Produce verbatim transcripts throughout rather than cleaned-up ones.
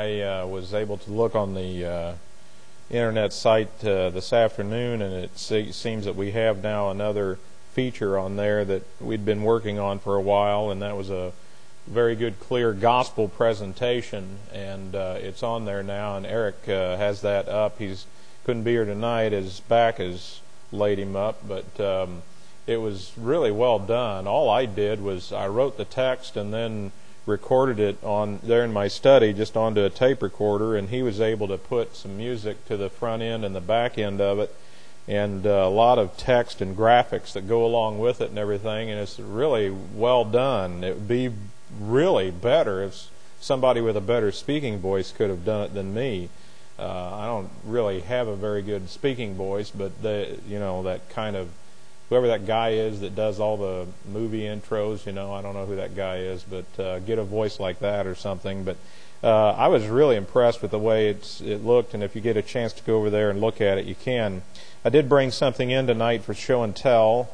I uh, was able to look on the uh, internet site uh, this afternoon, and it se- seems that we have now another feature on there that we'd been working on for a while, and that was a very good, clear gospel presentation, and uh, it's on there now, and Eric uh, has that up. He's couldn't be here tonight. His back has laid him up, but um, it was really well done. All I did was I wrote the text and then recorded it on there in my study just onto a tape recorder, and he was able to put some music to the front end and the back end of it, and uh, a lot of text and graphics that go along with it and everything, and it's really well done. It would be really better if somebody with a better speaking voice could have done it than me. Uh, I don't really have a very good speaking voice, but the, you know, that kind of, whoever that guy is that does all the movie intros, you know, I don't know who that guy is, but uh, get a voice like that or something. But uh, I was really impressed with the way it's, it looked, and if you get a chance to go over there and look at it, you can. I did bring something in tonight for show and tell.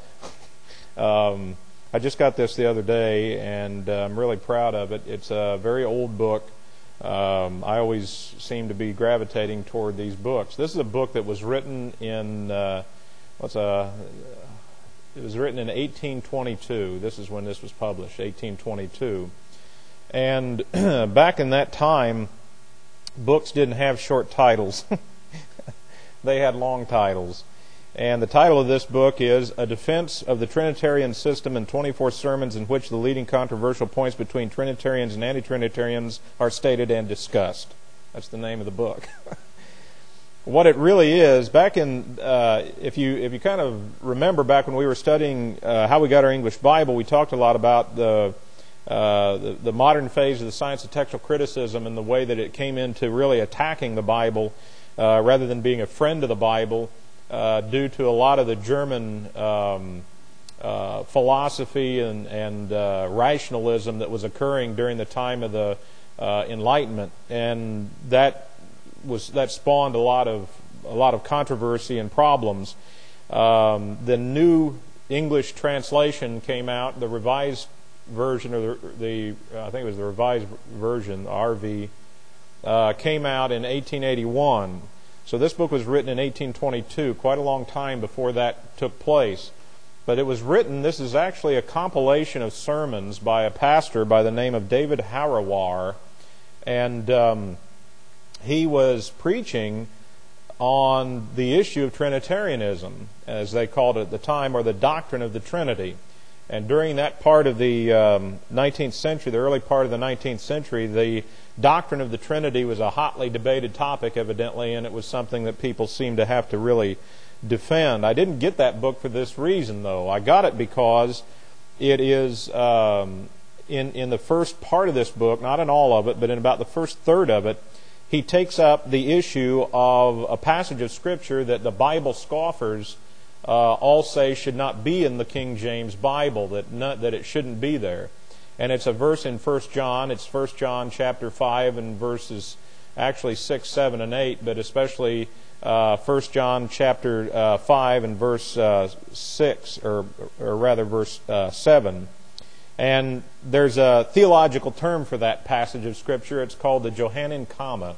um, I just got this the other day, and uh, I'm really proud of it. It's a very old book. Um, I always seem to be gravitating toward these books. This is a book that was written in uh, what's a it was written in eighteen twenty-two. This is when this was published, eighteen twenty-two. And back in that time, books didn't have short titles. They had long titles. And the title of this book is A Defense of the Trinitarian System in twenty-four Sermons in which the leading controversial points between Trinitarians and Anti-Trinitarians are stated and discussed. That's the name of the book. What it really is, back in, uh, if you if you kind of remember back when we were studying uh, how we got our English Bible, we talked a lot about the, uh, the the modern phase of the science of textual criticism and the way that it came into really attacking the Bible uh, rather than being a friend of the Bible. Uh, due to a lot of the German um, uh, philosophy and, and uh, rationalism that was occurring during the time of the uh, Enlightenment, and that was that spawned a lot of a lot of controversy and problems. Um, the New English Translation came out, the Revised Version, or the, the I think it was the Revised Version, R V, uh, came out in eighteen eighty-one. So this book was written in eighteen twenty-two, quite a long time before that took place. But it was written, this is actually a compilation of sermons by a pastor by the name of David Harrawar. And um, he was preaching on the issue of Trinitarianism, as they called it at the time, or the doctrine of the Trinity. And during that part of the um, nineteenth century, the early part of the nineteenth century, the doctrine of the Trinity was a hotly debated topic, evidently, and it was something that people seemed to have to really defend. I didn't get that book for this reason, though. I got it because it is um, in in the first part of this book, not in all of it, but in about the first third of it, he takes up the issue of a passage of Scripture that the Bible scoffers Uh, all say should not be in the King James Bible, that not, that it shouldn't be there. And it's a verse in First John. It's First John chapter five and verses actually six, seven, and eight, but especially uh, First John chapter uh, five and verse uh, six, or, or rather verse uh, seven. And there's a theological term for that passage of Scripture. It's called the Johannine comma.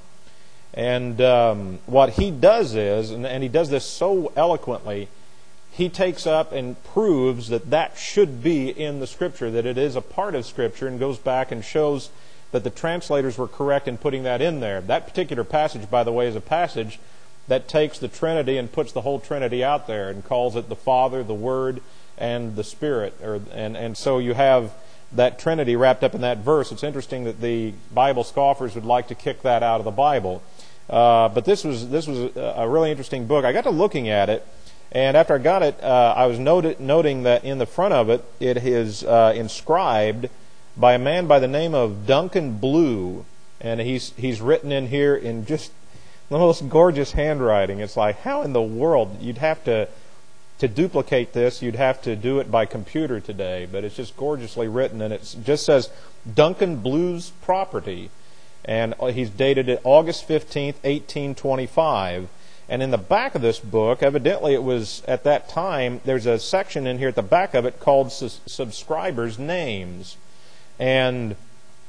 And um, what he does is, and, and he does this so eloquently, he takes up and proves that that should be in the Scripture, that it is a part of Scripture, and goes back and shows that the translators were correct in putting that in there. That particular passage, by the way, is a passage that takes the Trinity and puts the whole Trinity out there and calls it the Father, the Word, and the Spirit. Or, and, and so you have that Trinity wrapped up in that verse. It's interesting that the Bible scoffers would like to kick that out of the Bible. Uh, but this was this was a, a really interesting book. I got to looking at it, and after I got it, uh, I was noted, noting that in the front of it, it is uh, inscribed by a man by the name of Duncan Blue, and he's he's written in here in just the most gorgeous handwriting. It's like, how in the world you'd have to to duplicate this? You'd have to do it by computer today, but it's just gorgeously written, and it just says Duncan Blue's property, and he's dated it August fifteenth, eighteen twenty-five. And in the back of this book, evidently it was at that time, there's a section in here at the back of it called Subscribers' Names. And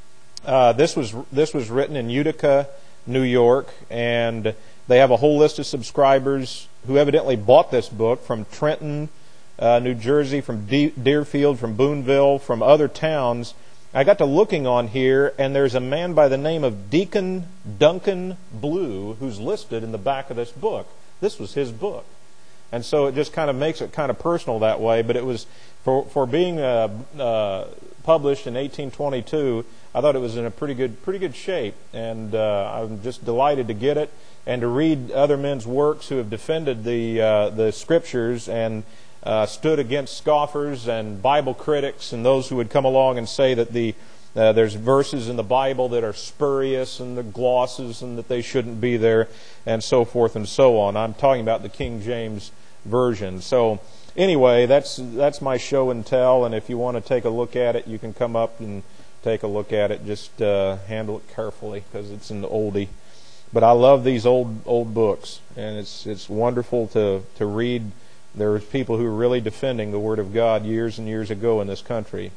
Uh, this was this was written in Utica, New York, and they have a whole list of subscribers who evidently bought this book from Trenton, uh, New Jersey, from De- Deerfield, from Boonville, from other towns. I got to looking on here, and there's a man by the name of Deacon Duncan Blue who's listed in the back of this book. This was his book. And so it just kind of makes it kind of personal that way. But it was, for, for being uh, uh, published in eighteen twenty-two, I thought it was in a pretty good pretty good shape. And uh, I'm just delighted to get it and to read other men's works who have defended the, uh, the Scriptures and Uh, stood against scoffers and Bible critics and those who would come along and say that the uh, there's verses in the Bible that are spurious and the glosses and that they shouldn't be there and so forth and so on. I'm talking about the King James Version. So anyway, that's that's my show and tell, and if you want to take a look at it, you can come up and take a look at it. Just uh, handle it carefully because it's an oldie. But I love these old old books, and it's it's wonderful to to read. There's people who are really defending the Word of God years and years ago in this country.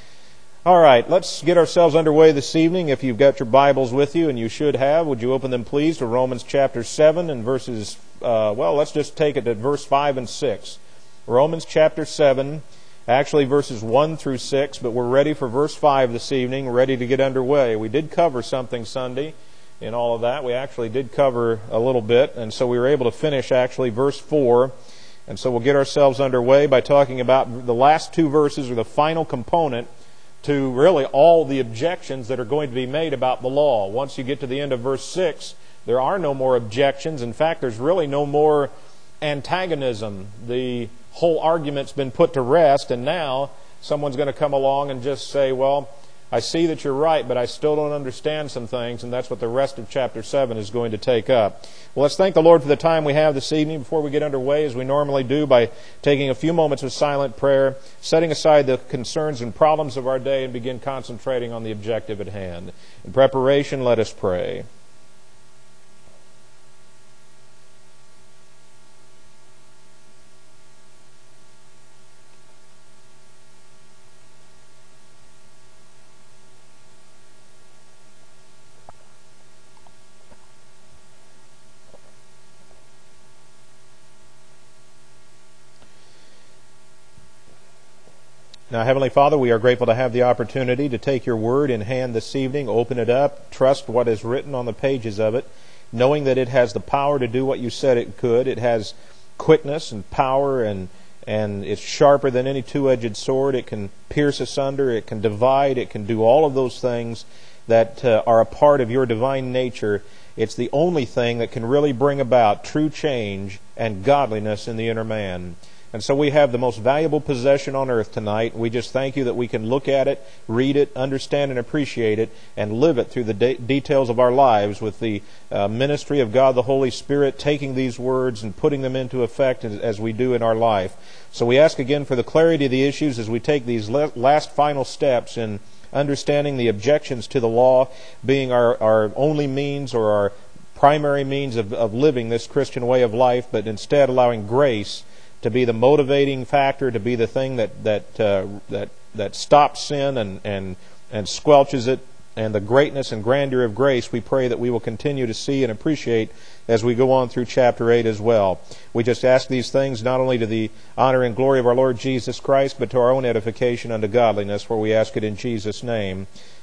All right, let's get ourselves underway this evening. If you've got your Bibles with you, and you should have, would you open them please to Romans chapter seven and verses, uh, well, let's just take it at verse five and six. Romans chapter seven, actually verses one through six, but we're ready for verse five this evening, ready to get underway. We did cover something Sunday in all of that. We actually did cover a little bit, and so we were able to finish actually verse four. And so we'll get ourselves underway by talking about the last two verses, or the final component to really all the objections that are going to be made about the law. Once you get to the end of verse six, there are no more objections. In fact, there's really no more antagonism. The whole argument's been put to rest, and now someone's going to come along and just say, well, I see that you're right, but I still don't understand some things, and that's what the rest of chapter seven is going to take up. Well, let's thank the Lord for the time we have this evening before we get underway, as we normally do, by taking a few moments of silent prayer, setting aside the concerns and problems of our day, and begin concentrating on the objective at hand. In preparation, let us pray. Now, Heavenly Father, we are grateful to have the opportunity to take your word in hand this evening, open it up, trust what is written on the pages of it, knowing that it has the power to do what you said it could. It has quickness and power, and and it's sharper than any two-edged sword. It can pierce asunder, it can divide, it can do all of those things that uh, are a part of your divine nature. It's the only thing that can really bring about true change and godliness in the inner man. And so we have the most valuable possession on earth tonight. We just thank you that we can look at it, read it, understand and appreciate it, and live it through the de- details of our lives with the uh, ministry of God the Holy Spirit, taking these words and putting them into effect as, as we do in our life. So we ask again for the clarity of the issues as we take these le- last final steps in understanding the objections to the law being our, our only means or our primary means of, of living this Christian way of life, but instead allowing grace to be the motivating factor, to be the thing that that uh, that that stops sin and and and squelches it, and the greatness and grandeur of grace we pray that we will continue to see and appreciate as we go on through chapter eight as well. We just ask these things not only to the honor and glory of our Lord Jesus Christ, but to our own edification unto godliness, for we ask it in Jesus' name.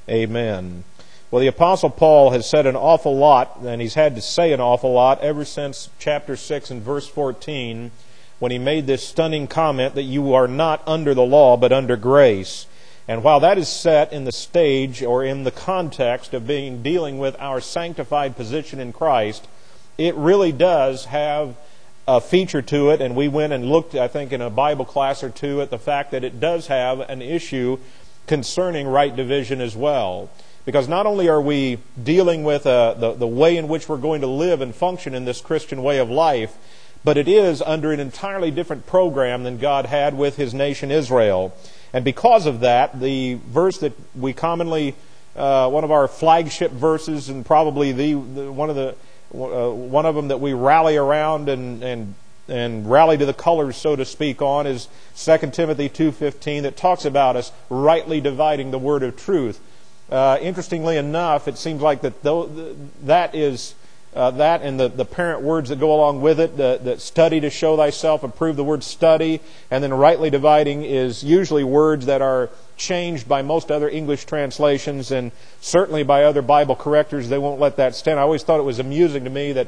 Amen. Well, the Apostle Paul has said an awful lot, and he's had to say an awful lot ever since chapter six and verse fourteen, when he made this stunning comment that you are not under the law but under grace. And while that is set in the stage or in the context of being dealing with our sanctified position in Christ, it really does have a feature to it, and we went and looked, I think, in a Bible class or two at the fact that it does have an issue concerning right division as well. Because not only are we dealing with uh, the, the way in which we're going to live and function in this Christian way of life, but it is under an entirely different program than God had with His nation Israel. And because of that, the verse that we commonly, uh, one of our flagship verses, and probably the, the one of the uh, one of them that we rally around and and and rally to the colors, so to speak, on, is Second Timothy two fifteen, that talks about us rightly dividing the word of truth. Uh, interestingly enough, it seems like that th- that is uh, that and the, the parent words that go along with it, the, the study to show thyself, approve, the word study, and then rightly dividing is usually words that are changed by most other English translations, and certainly by other Bible correctors. They won't let that stand. I always thought it was amusing to me that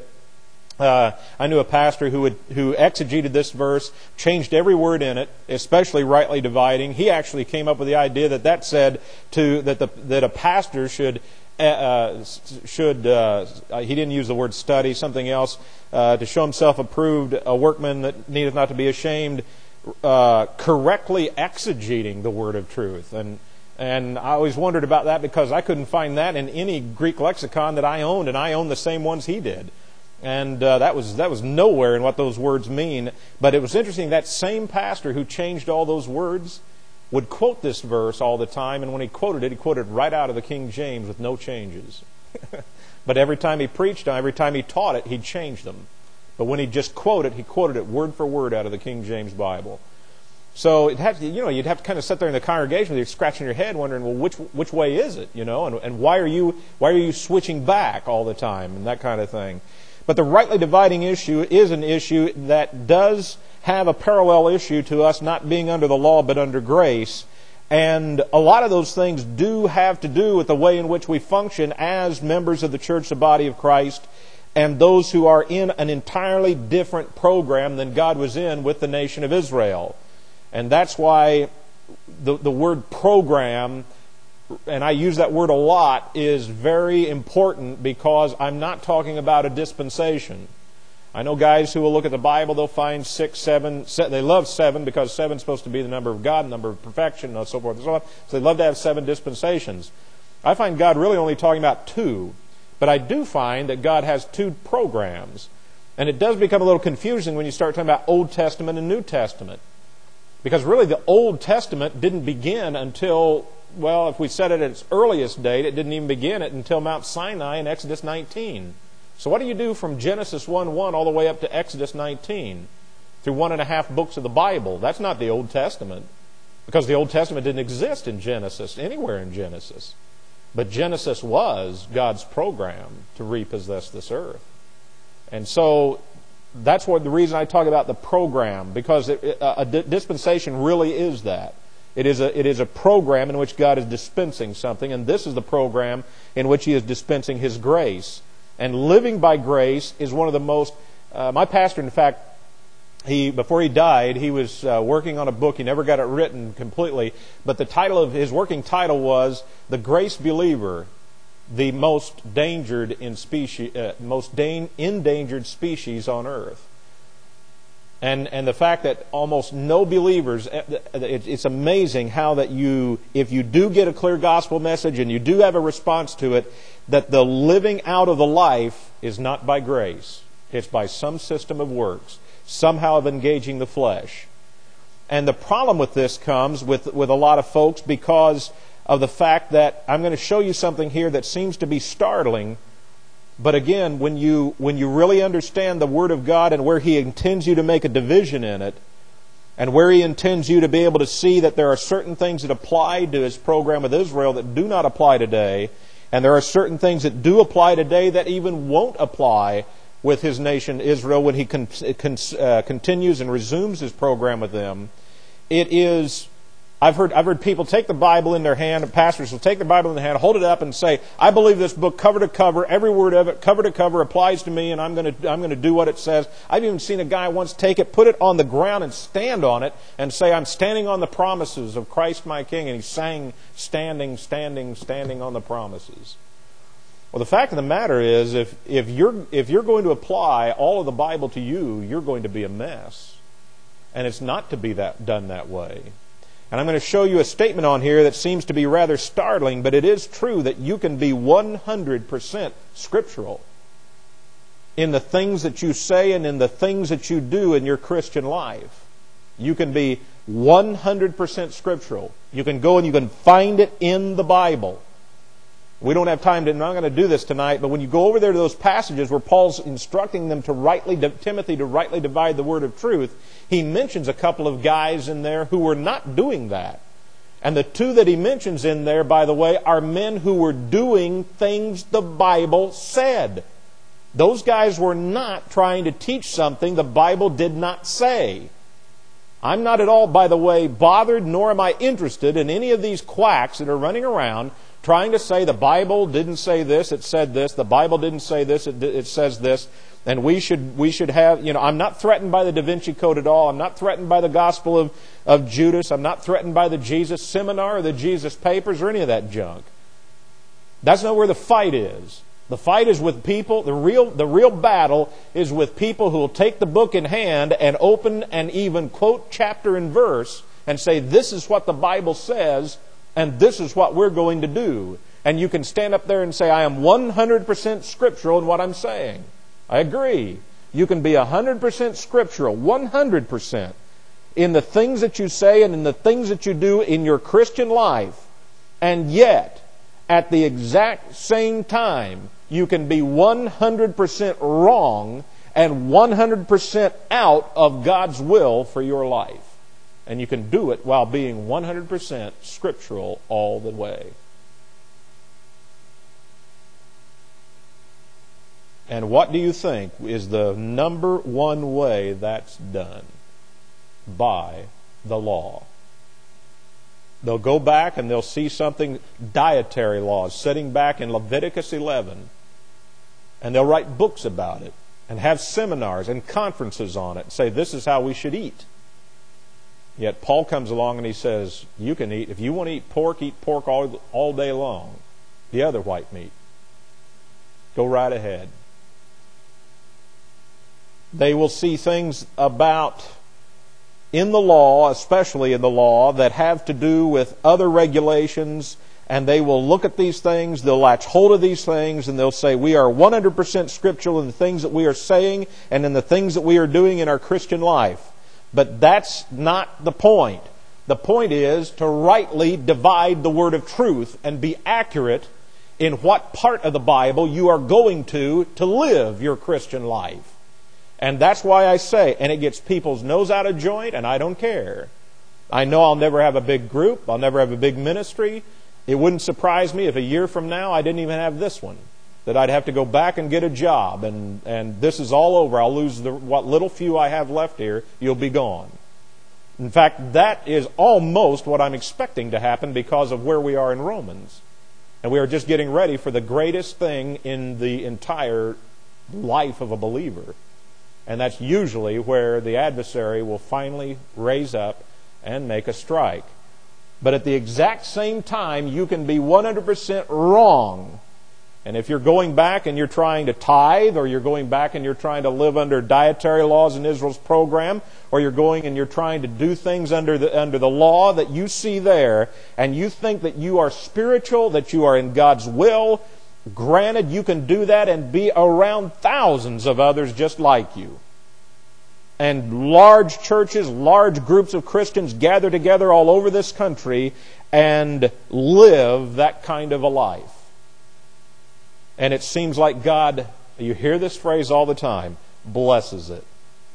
Uh, I knew a pastor who would, who exegeted this verse, changed every word in it, especially rightly dividing. He actually came up with the idea that that said to that the that a pastor should uh, should uh, he didn't use the word study, something else, uh, to show himself approved, a workman that needeth not to be ashamed, uh, correctly exegeting the word of truth. And and I always wondered about that because I couldn't find that in any Greek lexicon that I owned, and I owned the same ones he did. And uh, that was that was nowhere in what those words mean. But it was interesting, that same pastor who changed all those words would quote this verse all the time, and when he quoted it, he quoted right out of the King James with no changes. But every time he preached, every time he taught it, he'd change them. But when he just quoted, he quoted it word for word out of the King James Bible. So it had to, you know, you'd have to kind of sit there in the congregation with you scratching your head, wondering, well, which which way is it, you know, and and why are you why are you switching back all the time, and that kind of thing. But the rightly dividing issue is an issue that does have a parallel issue to us not being under the law but under grace. And a lot of those things do have to do with the way in which we function as members of the church, the body of Christ, and those who are in an entirely different program than God was in with the nation of Israel. And that's why the, the word program, and I use that word a lot, is very important, because I'm not talking about a dispensation. I know guys who will look at the Bible, they'll find six, seven, se- they love seven because seven's supposed to be the number of God, the number of perfection, and so forth and so on. So they love to have seven dispensations. I find God really only talking about two, but I do find that God has two programs. And it does become a little confusing when you start talking about Old Testament and New Testament. Because really the Old Testament didn't begin until, well, if we set it at its earliest date, it didn't even begin it until Mount Sinai in Exodus nineteen. So what do you do from Genesis one one all the way up to Exodus nineteen? Through one and a half books of the Bible. That's not the Old Testament. Because the Old Testament didn't exist in Genesis, anywhere in Genesis. But Genesis was God's program to repossess this earth. And so that's what the reason I talk about the program, because it, a, a dispensation really is that. It is a it is a program in which God is dispensing something, and this is the program in which He is dispensing His grace. And living by grace is one of the most... Uh, my pastor, in fact, he before he died, he was uh, working on a book. He never got it written completely, but the title of his working title was "The Grace Believer, the most endangered in species, uh, most da- endangered species on earth." And and the fact that almost no believers, it, it's amazing how that you, if you do get a clear gospel message and you do have a response to it, that the living out of the life is not by grace. It's by some system of works, somehow of engaging the flesh. And the problem with this comes with, with a lot of folks because of the fact that I'm going to show you something here that seems to be startling. But again, when you when you really understand the Word of God and where He intends you to make a division in it, and where He intends you to be able to see that there are certain things that apply to His program with Israel that do not apply today, and there are certain things that do apply today that even won't apply with His nation Israel when He con- con- uh, continues and resumes His program with them. It is... I've heard I've heard people take the Bible in their hand, and pastors will take the Bible in their hand, hold it up, and say, "I believe this book cover to cover, every word of it, cover to cover, applies to me, and I'm going to I'm going to do what it says." I've even seen a guy once take it, put it on the ground, and stand on it, and say, "I'm standing on the promises of Christ my King," and he sang, "Standing, standing, standing on the promises." Well, the fact of the matter is, if if you're if you're going to apply all of the Bible to you, you're going to be a mess, and it's not to be that done that way. And I'm going to show you a statement on here that seems to be rather startling, but it is true that you can be one hundred percent scriptural in the things that you say and in the things that you do in your Christian life. You can be one hundred percent scriptural. You can go and you can find it in the Bible. We don't have time to, I'm not going to do this tonight, but when you go over there to those passages where Paul's instructing them to rightly, Timothy to rightly divide the word of truth, he mentions a couple of guys in there who were not doing that. And the two that he mentions in there, by the way, are men who were doing things the Bible said. Those guys were not trying to teach something the Bible did not say. I'm not at all, by the way, bothered, nor am I interested in any of these quacks that are running around trying to say the Bible didn't say this, it said this, the Bible didn't say this, it, it says this, and we should we should have, you know, I'm not threatened by the Da Vinci Code at all. I'm not threatened by the Gospel of, of Judas. I'm not threatened by the Jesus Seminar or the Jesus Papers or any of that junk. That's not where the fight is. The fight is with people, the real the real battle is with people who will take the book in hand and open and even quote chapter and verse and say, this is what the Bible says, and this is what we're going to do. And you can stand up there and say, I am one hundred percent scriptural in what I'm saying. I agree. You can be one hundred percent scriptural, one hundred percent, in the things that you say and in the things that you do in your Christian life. And yet, at the exact same time, you can be one hundred percent wrong and one hundred percent out of God's will for your life. And you can do it while being one hundred percent scriptural all the way. And what do you think is the number one way that's done? By the law. They'll go back and they'll see something, dietary laws, sitting back in Leviticus eleven. And they'll write books about it and have seminars and conferences on it and say, this is how we should eat. Yet Paul comes along and he says, you can eat, if you want to eat pork, eat pork all, all day long. The other white meat. Go right ahead. They will see things about, in the law, especially in the law, that have to do with other regulations, and they will look at these things, they'll latch hold of these things, and they'll say, we are one hundred percent scriptural in the things that we are saying and in the things that we are doing in our Christian life. But that's not the point. The point is to rightly divide the word of truth and be accurate in what part of the Bible you are going to to live your Christian life. And that's why I say, and it gets people's nose out of joint, and I don't care. I know I'll never have a big group. I'll never have a big ministry. It wouldn't surprise me if a year from now I didn't even have this one. That I'd have to go back and get a job, and, and this is all over. I'll lose the, what little few I have left here. You'll be gone. In fact, that is almost what I'm expecting to happen because of where we are in Romans. And we are just getting ready for the greatest thing in the entire life of a believer. And that's usually where the adversary will finally raise up and make a strike. But at the exact same time, you can be one hundred percent wrong. And if you're going back and you're trying to tithe, or you're going back and you're trying to live under dietary laws in Israel's program, or you're going and you're trying to do things under the, under the law that you see there, and you think that you are spiritual, that you are in God's will, granted, you can do that and be around thousands of others just like you. And large churches, large groups of Christians gather together all over this country and live that kind of a life. And it seems like God, you hear this phrase all the time, blesses it.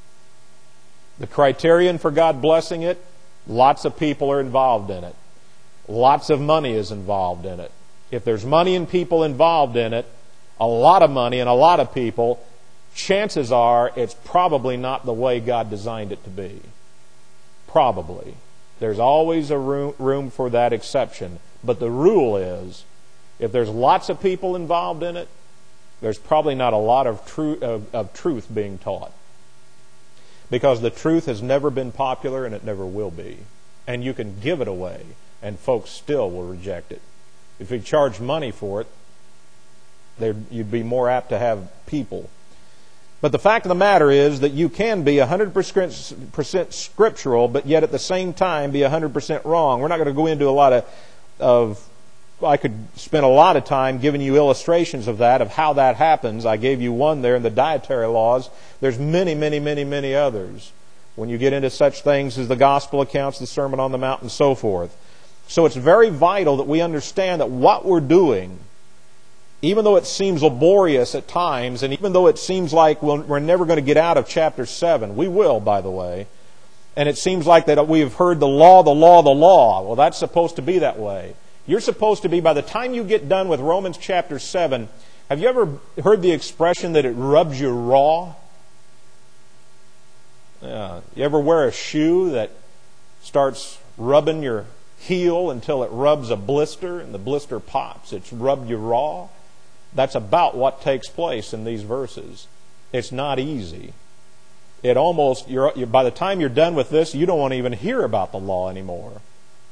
The criterion for God blessing it, lots of people are involved in it. Lots of money is involved in it. If there's money and people involved in it, a lot of money and a lot of people, chances are it's probably not the way God designed it to be. Probably. There's always a room, room for that exception. But the rule is, if there's lots of people involved in it, there's probably not a lot of, tru- of, of truth being taught. Because the truth has never been popular and it never will be. And you can give it away and folks still will reject it. If you charge money for it, there you'd be more apt to have people. But the fact of the matter is that you can be one hundred percent scriptural, but yet at the same time be one hundred percent wrong. We're not going to go into a lot of, of I could spend a lot of time giving you illustrations of that, of how that happens. I gave you one there in the dietary laws. There's many, many, many, many others. When you get into such things as the gospel accounts, the Sermon on the Mount, and so forth. So it's very vital that we understand that what we're doing, even though it seems laborious at times, and even though it seems like we're never going to get out of chapter seven, we will, by the way, And it seems like that we have heard the law, the law, the law. Well, that's supposed to be that way. You're supposed to be, by the time you get done with Romans chapter seven, have you ever heard the expression that it rubs you raw? Yeah. You ever wear a shoe that starts rubbing your heel until it rubs a blister and the blister pops? It's rubbed you raw. That's about what takes place in these verses. It's not easy. It almost, you're, you're, by the time you're done with this, you don't want to even hear about the law anymore.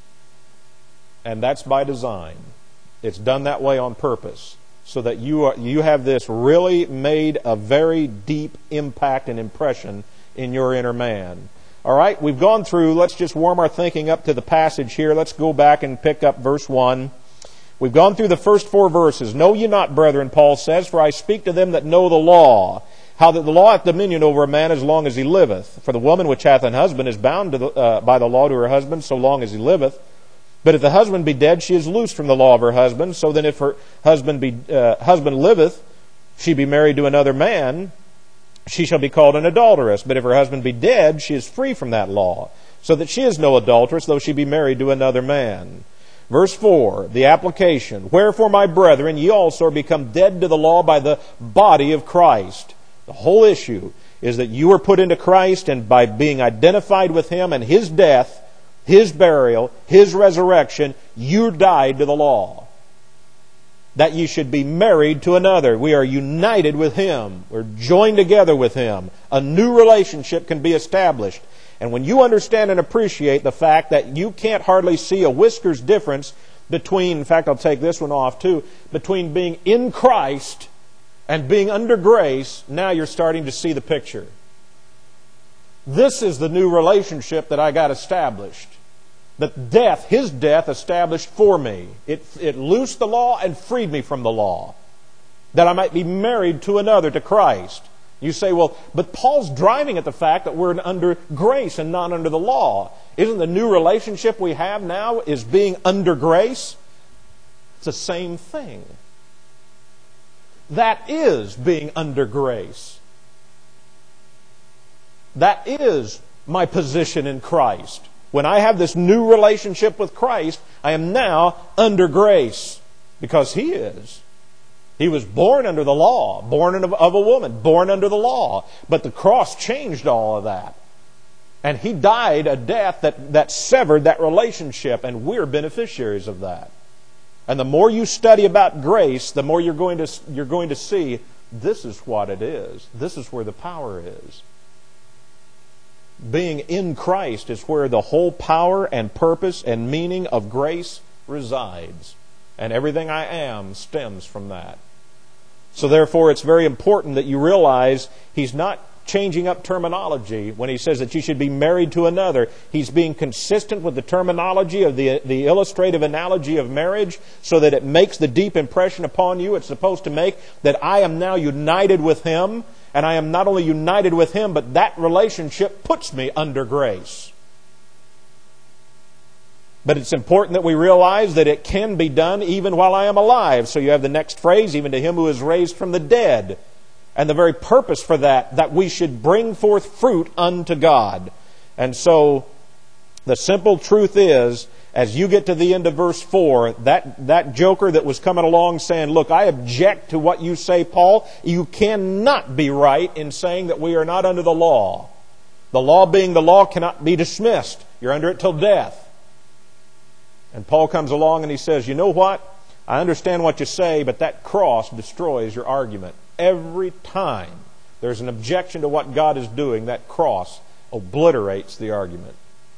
And that's by design. It's done that way on purpose, so that you are, you have this really made a very deep impact and impression in your inner man. All right, we've gone through, let's just warm our thinking up to the passage here. Let's go back and pick up verse one. We've gone through the first four verses. Know ye not, brethren, Paul says, for I speak to them that know the law, how that the law hath dominion over a man as long as he liveth. For the woman which hath an husband is bound to the, uh, by the law to her husband so long as he liveth. But if the husband be dead, she is loosed from the law of her husband. So then if her husband be uh, husband liveth, she be married to another man, she shall be called an adulteress. But if her husband be dead, she is free from that law, so that she is no adulteress, though she be married to another man. Verse four, the application. Wherefore, my brethren, ye also are become dead to the law by the body of Christ. The whole issue is that you were put into Christ, and by being identified with Him and His death, His burial, His resurrection, you died to the law. That you should be married to another. We are united with Him. We're joined together with Him. A new relationship can be established. And when you understand and appreciate the fact that you can't hardly see a whisker's difference between, in fact, I'll take this one off too, between being in Christ and being under grace, now you're starting to see the picture. This is the new relationship that I got established. That death, His death, established for me. It, it loosed the law and freed me from the law. That I might be married to another, to Christ. You say, well, but Paul's driving at the fact that we're under grace and not under the law. Isn't the new relationship we have now is being under grace? It's the same thing. That is being under grace. That is my position in Christ. When I have this new relationship with Christ, I am now under grace because He is. He was born under the law, born of a woman, born under the law. But the cross changed all of that. And He died a death that, that severed that relationship, and we're beneficiaries of that. And the more you study about grace, the more you're going to, you're going to see this is what it is. This is where the power is. Being in Christ is where the whole power and purpose and meaning of grace resides. And everything I am stems from that. So therefore, it's very important that you realize He's not changing up terminology when He says that you should be married to another. He's being consistent with the terminology of the, the illustrative analogy of marriage so that it makes the deep impression upon you it's supposed to make that I am now united with Him, and I am not only united with Him, but that relationship puts me under grace. But it's important that we realize that it can be done even while I am alive. So you have the next phrase, even to Him who is raised from the dead. And the very purpose for that, that we should bring forth fruit unto God. And so the simple truth is, as you get to the end of verse four, that, that joker that was coming along saying, look, I object to what you say, Paul. You cannot be right in saying that we are not under the law. The law being the law cannot be dismissed. You're under it till death. And Paul comes along and he says, you know what? I understand what you say, but that cross destroys your argument. Every time there's an objection to what God is doing, that cross obliterates the argument.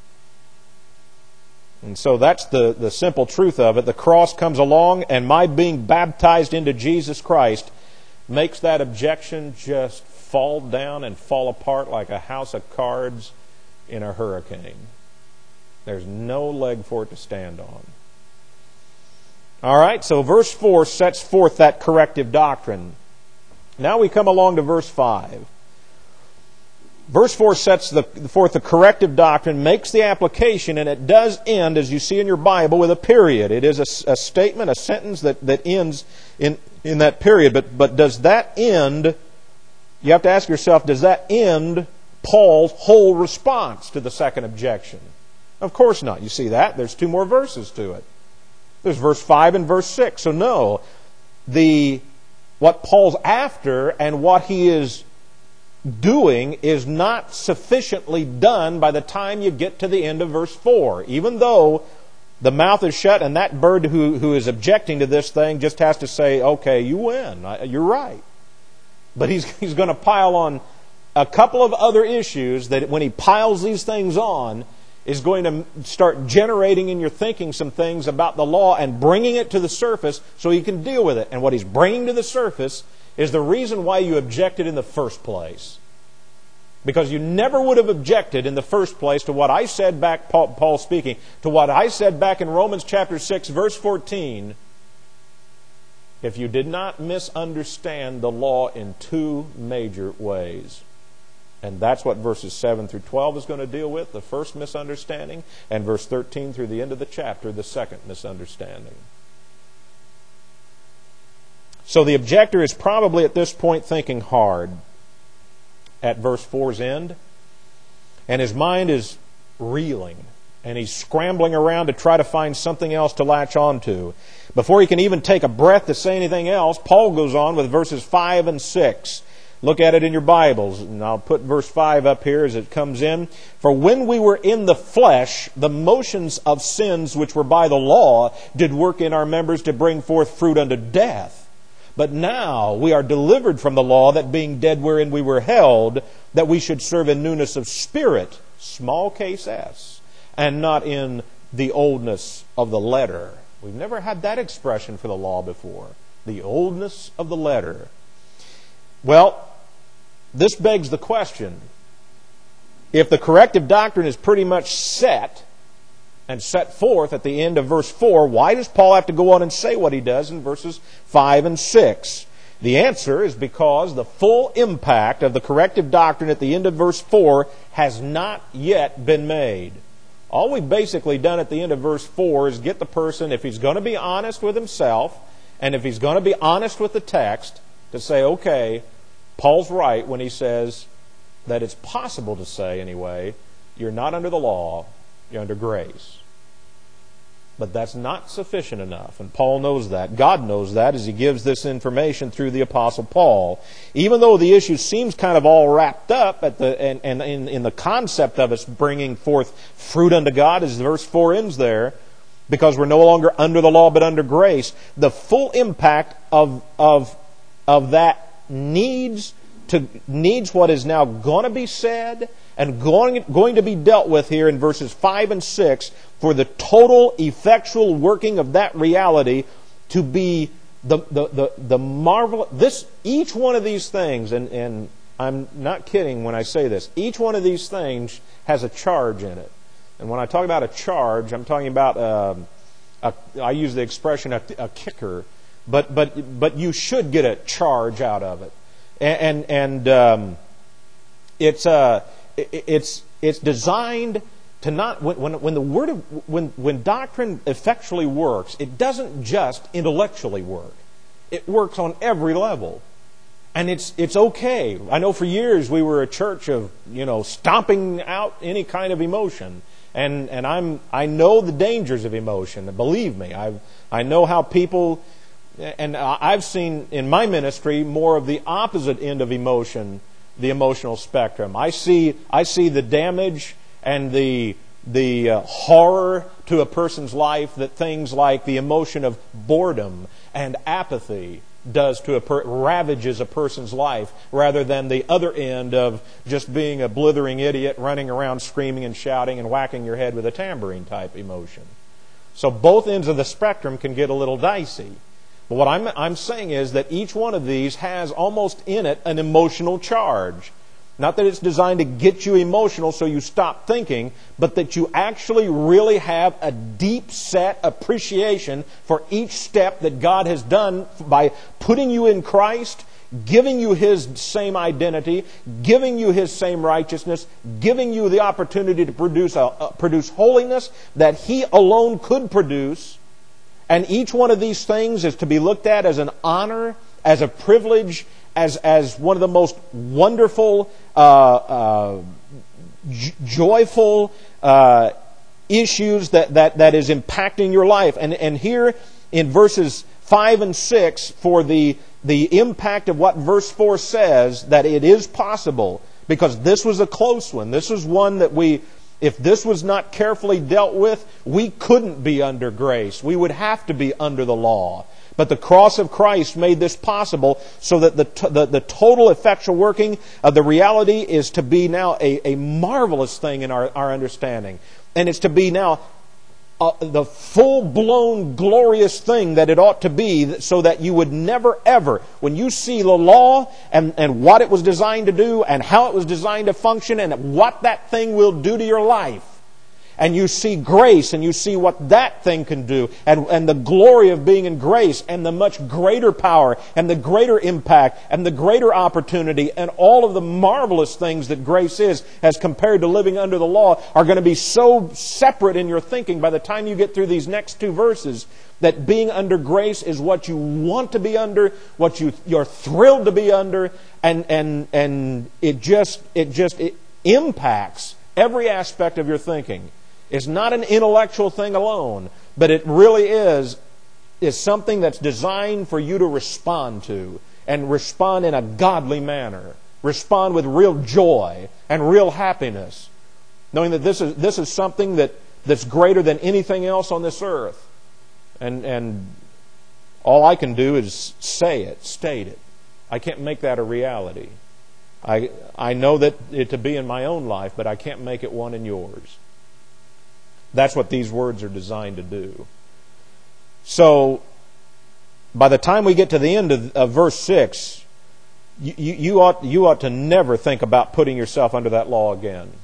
And so that's the, the simple truth of it. The cross comes along, and my being baptized into Jesus Christ makes that objection just fall down and fall apart like a house of cards in a hurricane. There's no leg for it to stand on. All right, so verse four sets forth that corrective doctrine. Now we come along to verse five. Verse four sets the, forth the corrective doctrine, makes the application, and it does end, as you see in your Bible, with a period. It is a, a statement, a sentence that, that ends in, in that period. But, but does that end, you have to ask yourself, does that end Paul's whole response to the second objection. Of course not. You see that? There's two more verses to it. There's verse five and verse six. So no, the what Paul's after and what he is doing is not sufficiently done by the time you get to the end of verse four. Even though the mouth is shut and that bird who, who is objecting to this thing just has to say, okay, you win. You're right. But he's, he's going to pile on a couple of other issues that when he piles these things on is going to start generating in your thinking some things about the law and bringing it to the surface so he can deal with it. And what he's bringing to the surface is the reason why you objected in the first place. Because you never would have objected in the first place to what I said back, Paul, Paul speaking, to what I said back in Romans chapter six, verse fourteen, if you did not misunderstand the law in two major ways. And that's what verses seven through twelve is going to deal with, the first misunderstanding, and verse thirteen through the end of the chapter, the second misunderstanding. So the objector is probably at this point thinking hard at verse four's end, and his mind is reeling, and he's scrambling around to try to find something else to latch onto. Before he can even take a breath to say anything else, Paul goes on with verses five and six. Look at it in your Bibles, and I'll put verse five up here as it comes in. For when we were in the flesh, the motions of sins which were by the law did work in our members to bring forth fruit unto death. But now we are delivered from the law, that being dead wherein we were held, that we should serve in newness of spirit, small case s, and not in the oldness of the letter. We've never had that expression for the law before. The oldness of the letter. Well, this begs the question. If the corrective doctrine is pretty much set and set forth at the end of verse four, why does Paul have to go on and say what he does in verses five and six? The answer is because the full impact of the corrective doctrine at the end of verse four has not yet been made. All we've basically done at the end of verse four is get the person, if he's going to be honest with himself, and if he's going to be honest with the text, to say, okay, Paul's right when he says that it's possible to say, anyway, you're not under the law, you're under grace. But that's not sufficient enough, and Paul knows that. God knows that as he gives this information through the Apostle Paul. Even though the issue seems kind of all wrapped up at the and, and in, in the concept of us bringing forth fruit unto God, as verse four ends there, because we're no longer under the law but under grace, the full impact of of of that needs to needs what is now going to be said and going, going to be dealt with here in verses five and six for the total effectual working of that reality to be the the the, the marvel. This each one of these things, and, and I'm not kidding when I say this, each one of these things has a charge in it. And when I talk about a charge, I'm talking about um, a, I use the expression a, a kicker, but but but you should get a charge out of it. And and um, it's uh it's it's designed to not when when, when the word of, when when doctrine effectually works, it doesn't just intellectually work. It works on every level, and it's it's okay. I know for years we were a church of you know stomping out any kind of emotion, and and I'm I know the dangers of emotion. Believe me, I I know how people. And I've seen in my ministry more of the opposite end of emotion, the emotional spectrum. I see, I see the damage and the the uh, horror to a person's life that things like the emotion of boredom and apathy does to a per- ravages a person's life, rather than the other end of just being a blithering idiot running around screaming and shouting and whacking your head with a tambourine type emotion. So both ends of the spectrum can get a little dicey. But what I'm, I'm saying is that each one of these has almost in it an emotional charge. Not that it's designed to get you emotional so you stop thinking, but that you actually really have a deep-set appreciation for each step that God has done by putting you in Christ, giving you His same identity, giving you His same righteousness, giving you the opportunity to produce, a, uh, produce holiness that He alone could produce. And each one of these things is to be looked at as an honor, as a privilege, as, as one of the most wonderful, uh, uh, j- joyful uh, issues that, that, that is impacting your life. And, and here in verses five and six, for the, the impact of what verse four says, that it is possible, because this was a close one. This was one that we, if this was not carefully dealt with, we couldn't be under grace. We would have to be under the law. But the cross of Christ made this possible, so that the, t- the, the total effectual working of the reality is to be now a, a marvelous thing in our, our understanding. And it's to be now uh, the full-blown glorious thing that it ought to be, so that you would never ever, when you see the law and, and what it was designed to do and how it was designed to function and what that thing will do to your life, and you see grace and you see what that thing can do, and, and the glory of being in grace, and the much greater power and the greater impact and the greater opportunity and all of the marvelous things that grace is as compared to living under the law are going to be so separate in your thinking by the time you get through these next two verses, that being under grace is what you want to be under, what you, you're thrilled to be under, and, and, and it just, it just it impacts every aspect of your thinking. It's not an intellectual thing alone, but it really is, is something that's designed for you to respond to, and respond in a godly manner. Respond with real joy and real happiness, knowing that this is this is something that, that's greater than anything else on this earth. And and all I can do is say it, state it. I can't make that a reality. I I know that it to be in my own life, but I can't make it one in yours. That's what these words are designed to do. So, by the time we get to the end of, of verse six, you, you, you, ought, you ought to never think about putting yourself under that law again.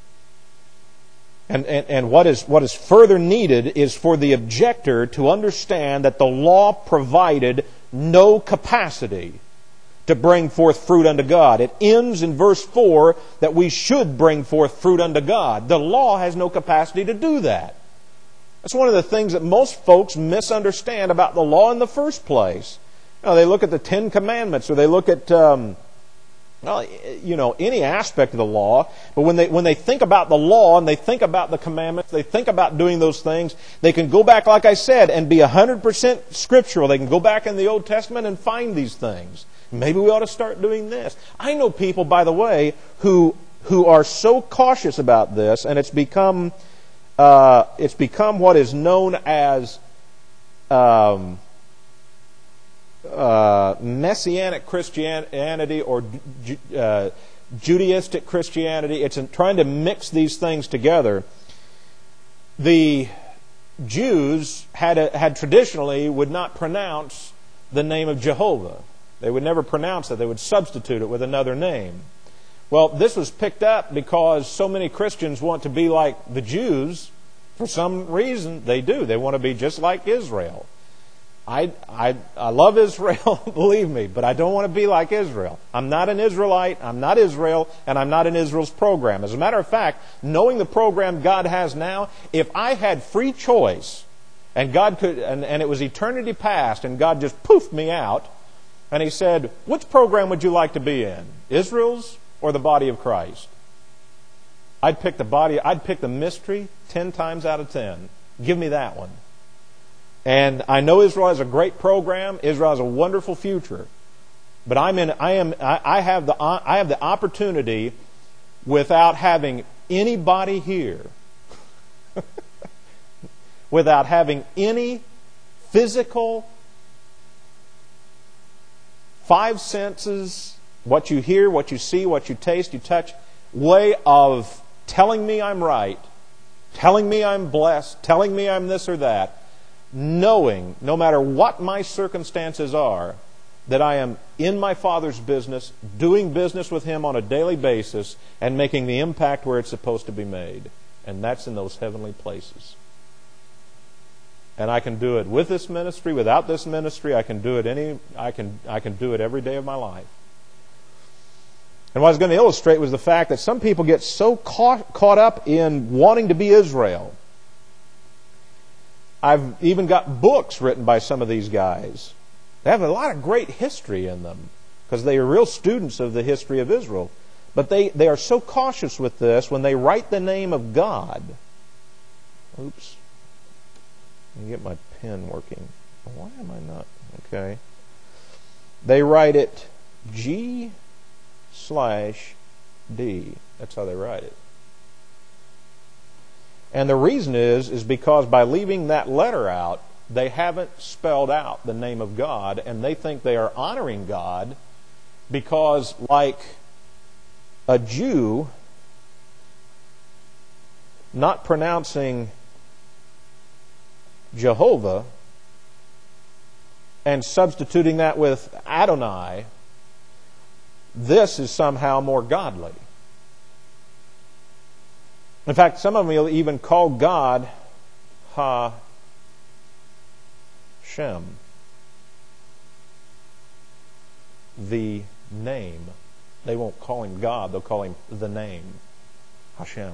And, and, and what is, what is further needed is for the objector to understand that the law provided no capacity to bring forth fruit unto God. It ends in verse four that we should bring forth fruit unto God. The law has no capacity to do that. That's one of the things that most folks misunderstand about the law in the first place. You know, they look at the Ten Commandments, or they look at um, well, you know, any aspect of the law. But when they when they think about the law and they think about the commandments, they think about doing those things, they can go back, like I said, and be one hundred percent scriptural. They can go back in the Old Testament and find these things. Maybe we ought to start doing this. I know people, by the way, who who are so cautious about this, and it's become uh, it's become what is known as um, uh, Messianic Christianity or uh, Judaistic Christianity. It's in trying to mix these things together. The Jews had a, had traditionally would not pronounce the name of Jehovah. They would never pronounce it. They would substitute it with another name. Well, this was picked up because so many Christians want to be like the Jews. For some reason, they do. They want to be just like Israel. I, I, I love Israel, believe me, but I don't want to be like Israel. I'm not an Israelite, I'm not Israel, and I'm not in Israel's program. As a matter of fact, knowing the program God has now, if I had free choice, and God could, and, and it was eternity past, and God just poofed me out, and He said, which program would you like to be in? Israel's or the body of Christ? I'd pick the body, I'd pick the mystery ten times out of ten. Give me that one. And I know Israel has a great program. Israel has a wonderful future. But I'm in, I am, I, I have the, I have the opportunity, without having anybody here, without having any physical five senses, what you hear, what you see, what you taste, you touch, way of telling me I'm right, telling me I'm blessed, telling me I'm this or that, knowing, no matter what my circumstances are, that I am in my Father's business, doing business with Him on a daily basis, and making the impact where it's supposed to be made. And that's in those heavenly places. And I can do it with this ministry, without this ministry. I can do it any. I can. I can do it every day of my life. And what I was going to illustrate was the fact that some people get so caught caught up in wanting to be Israel. I've even got books written by some of these guys. They have a lot of great history in them. because they are real students of the history of Israel. But they, they are so cautious with this when they write the name of God. Oops. Let me get my pen working. Why am I not? Okay. They write it G slash D. That's how they write it. And the reason is, is because by leaving that letter out, they haven't spelled out the name of God, and they think they are honoring God because, like a Jew not pronouncing Jehovah and substituting that with Adonai, this is somehow more godly. In fact, some of them will even call God Ha Shem, the name. They won't call him God, they'll call him the name, Hashem.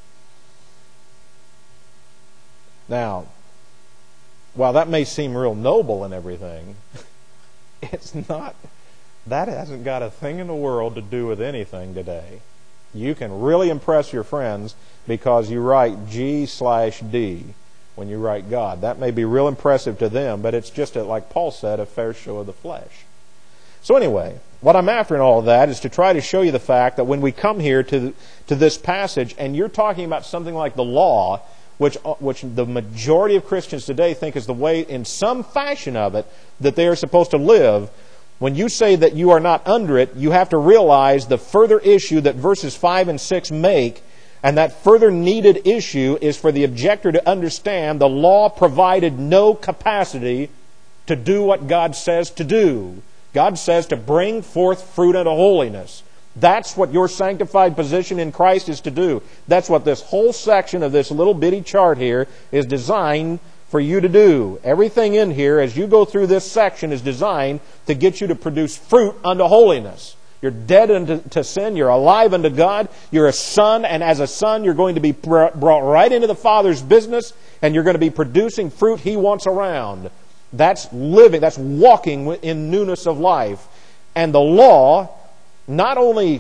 Now, while that may seem real noble and everything, it's not, that hasn't got a thing in the world to do with anything today. You can really impress your friends because you write G slash D when you write God. That may be real impressive to them, but it's just, a, like Paul said, a fair show of the flesh. So anyway, what I'm after in all of that is to try to show you the fact that when we come here to, to this passage and you're talking about something like the law, which, which the majority of Christians today think is the way, in some fashion of it, that they are supposed to live, when you say that you are not under it, you have to realize the further issue that verses five and six make, and that further needed issue is for the objector to understand the law provided no capacity to do what God says to do. God says to bring forth fruit unto holiness. That's what your sanctified position in Christ is to do. That's what this whole section of this little bitty chart here is designed for you to do. Everything in here, as you go through this section, is designed to get you to produce fruit unto holiness. You're dead unto to sin. You're alive unto God. You're a son, and as a son, you're going to be brought right into the Father's business, and you're going to be producing fruit He wants around. That's living. That's walking in newness of life. And the law, not only,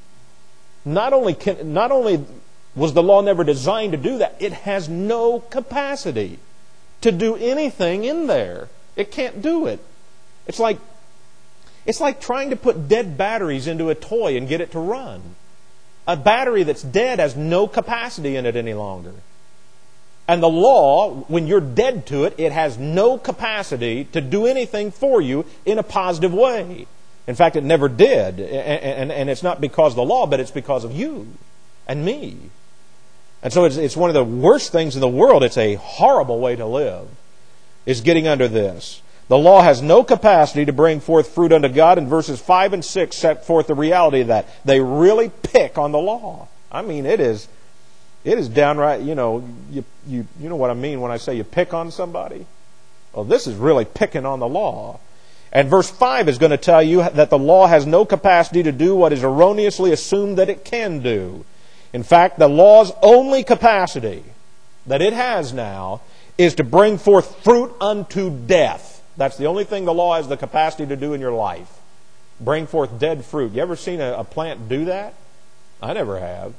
not only, can, not only was the law never designed to do that, it has no capacity to do anything in there. It can't do it. It's like It's like trying to put dead batteries into a toy and get it to run. A battery that's dead has no capacity in it any longer. And the law, when you're dead to it, it has no capacity to do anything for you in a positive way. In fact, it never did. And, and, and it's not because of the law, but it's because of you and me. And so it's, it's one of the worst things in the world. It's a horrible way to live, is getting under this. The law has no capacity to bring forth fruit unto God, and verses five and six set forth the reality of that. They really pick on the law. I mean, it is it is downright, you know, you, you, you know what I mean when I say you pick on somebody? Well, this is really picking on the law. And verse five is going to tell you that the law has no capacity to do what is erroneously assumed that it can do. In fact, the law's only capacity that it has now is to bring forth fruit unto death. That's the only thing the law has the capacity to do in your life. Bring forth dead fruit. You ever seen a, a plant do that? I never have.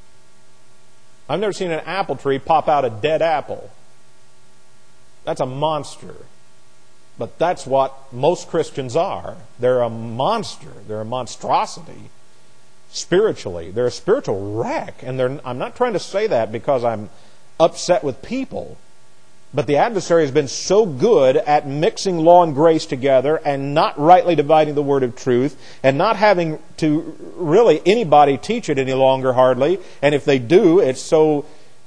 I've never seen an apple tree pop out a dead apple. That's a monster. But that's what most Christians are. They're a monster. They're a monstrosity. Spiritually. They're a spiritual wreck. And they're, I'm not trying to say that because I'm upset with people. But the adversary has been so good at mixing law and grace together and not rightly dividing the word of truth and not having to really anybody teach it any longer hardly. And if they do, it's so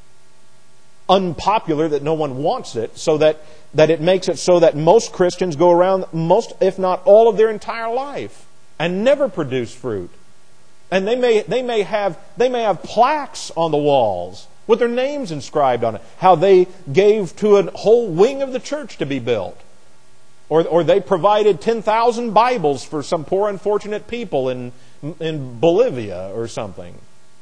unpopular that no one wants it, so that, that it makes it so that most Christians go around most, if not all of their entire life and never produce fruit. And they may, they may have, they may have plaques on the walls with their names inscribed on it, how they gave to a whole wing of the church to be built. Or, or they provided ten thousand Bibles for some poor unfortunate people in, in Bolivia or something.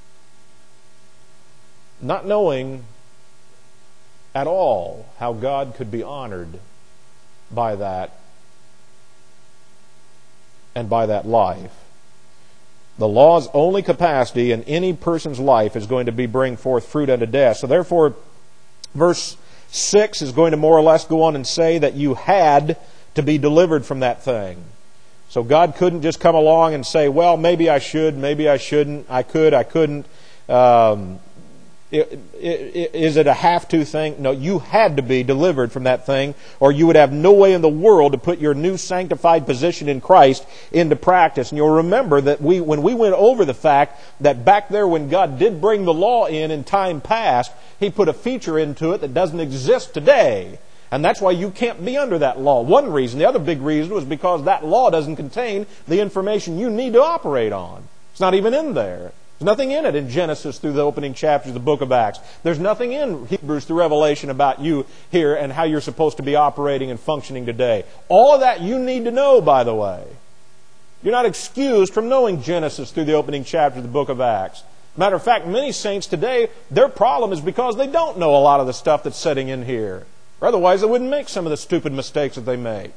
Not knowing at all how God could be honored by that. and by that life. The law's only capacity in any person's life is going to be bring forth fruit unto death. So therefore, verse six is going to more or less go on and say that you had to be delivered from that thing. So God couldn't just come along and say, well, maybe I should, maybe I shouldn't, I could, I couldn't. Um, it, it, is it a have-to thing? No, you had to be delivered from that thing, or you would have no way in the world to put your new sanctified position in Christ into practice. And you'll remember that we, when we went over the fact that back there when God did bring the law in in time past, He put a feature into it that doesn't exist today. And that's why you can't be under that law. One reason. The other big reason was because that law doesn't contain the information you need to operate on. It's not even in there. There's nothing in it in Genesis through the opening chapters of the book of Acts. There's nothing in Hebrews through Revelation about you here and how you're supposed to be operating and functioning today. All of that you need to know, by the way. You're not excused from knowing Genesis through the opening chapters of the book of Acts. Matter of fact, many saints today, their problem is because they don't know a lot of the stuff that's sitting in here. Or otherwise, they wouldn't make some of the stupid mistakes that they make.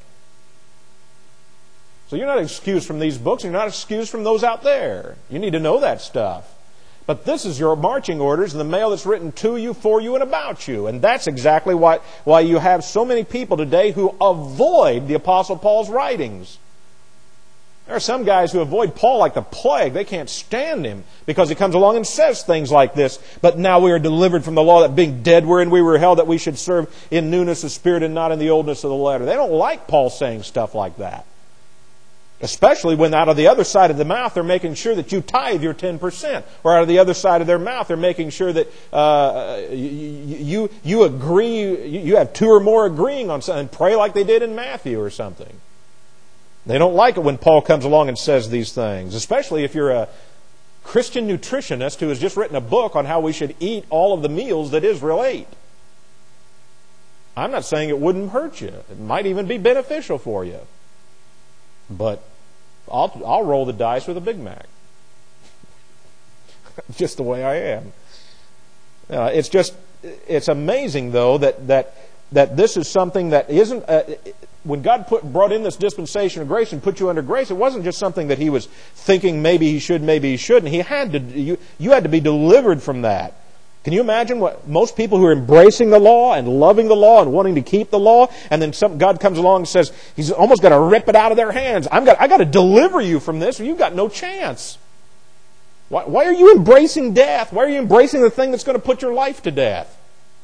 So you're not excused from these books. You're not excused from those out there. You need to know that stuff. But this is your marching orders and the mail that's written to you, for you, and about you. And that's exactly why, why you have so many people today who avoid the Apostle Paul's writings. There are some guys who avoid Paul like the plague. They can't stand him because he comes along and says things like this. But now we are delivered from the law that being dead wherein we were held, that we should serve in newness of spirit and not in the oldness of the letter. They don't like Paul saying stuff like that. Especially when out of the other side of the mouth they're making sure that you tithe your ten percent. Or out of the other side of their mouth they're making sure that uh, you, you, you agree, you have two or more agreeing on something. Pray like they did in Matthew or something. They don't like it when Paul comes along and says these things, especially if you're a Christian nutritionist who has just written a book on how we should eat all of the meals that Israel ate. I'm not saying it wouldn't hurt you. It might even be beneficial for you. But I'll, I'll roll the dice with a Big Mac. Just the way I am. Uh, it's just, it's amazing, though, that that that this is something that isn't... Uh, when God put, brought in this dispensation of grace and put you under grace, it wasn't just something that He was thinking maybe He should, maybe He shouldn't. He had to. You, you had to be delivered from that. Can you imagine what most people who are embracing the law and loving the law and wanting to keep the law, and then some, God comes along and says He's almost got to rip it out of their hands. I'm got, I got to deliver you from this, or you've got no chance. Why, why are you embracing death? Why are you embracing the thing that's going to put your life to death?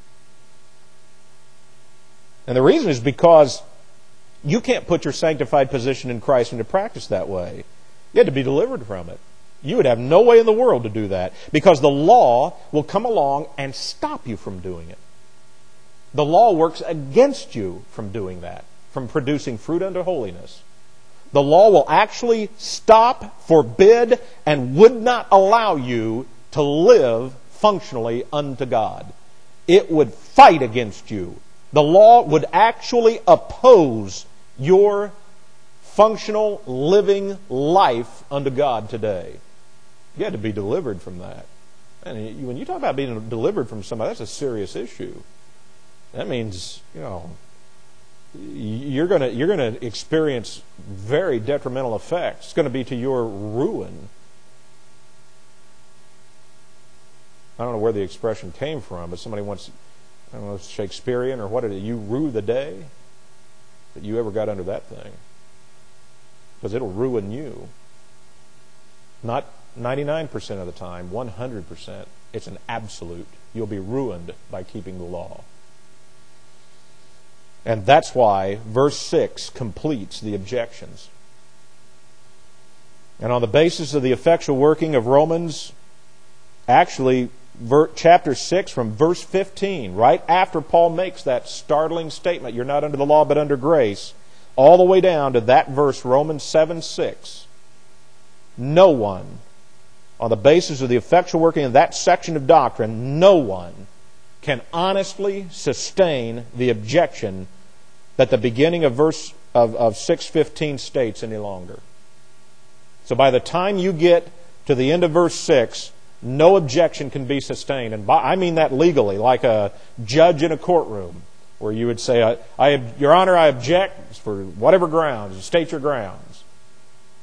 And the reason is because you can't put your sanctified position in Christ into practice that way. You had to be delivered from it. You would have no way in the world to do that because the law will come along and stop you from doing it. The law works against you from doing that, from producing fruit unto holiness. The law will actually stop, forbid, and would not allow you to live functionally unto God. It would fight against you. The law would actually oppose your functional, living life unto God today. You had to be delivered from that. And when you talk about being delivered from somebody, that's a serious issue. That means, you know, you're going to you're going to experience very detrimental effects. It's going to be to your ruin. I don't know where the expression came from, but somebody once, I don't know if it's Shakespearean or what it is, you rue the day that you ever got under that thing. Because it'll ruin you. Not ninety-nine percent of the time, one hundred percent. It's an absolute. You'll be ruined by keeping the law. And that's why verse six completes the objections. And on the basis of the effectual working of Romans, actually, chapter six from verse fifteen, right after Paul makes that startling statement, you're not under the law but under grace, all the way down to that verse, Romans seven six. No one, on the basis of the effectual working of that section of doctrine, no one can honestly sustain the objection that the beginning of verse of, of six fifteen states any longer. So by the time you get to the end of verse six, no objection can be sustained. And by, I mean that legally, like a judge in a courtroom, where you would say, I, I, Your Honor, I object for whatever grounds. State your grounds.